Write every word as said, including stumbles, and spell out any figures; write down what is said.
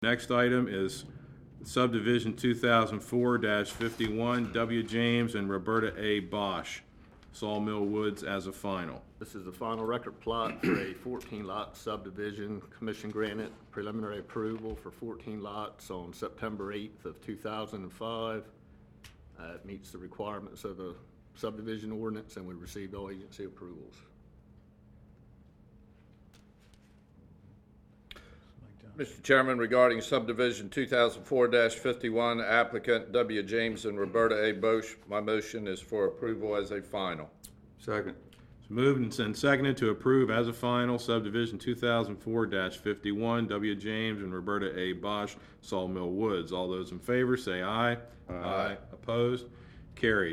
Next item is subdivision two thousand four dash fifty-one, W. James and Roberta A. Bosch, Sawmill Woods as a final. This is the final record plot for a fourteen lot subdivision. Commission granted preliminary approval for fourteen lots on September eighth of two thousand five. Uh, it meets the requirements of the subdivision ordinance, and we received all agency approvals. Mister Chairman, regarding subdivision two thousand four dash fifty-one, applicant W. James and Roberta A. Bosch, my motion is for approval as a final. Second. It's moved and seconded to approve as a final subdivision two thousand four dash fifty-one, W. James and Roberta A. Bosch, Sawmill Woods. All those in favor say aye. Aye. Opposed? Carried.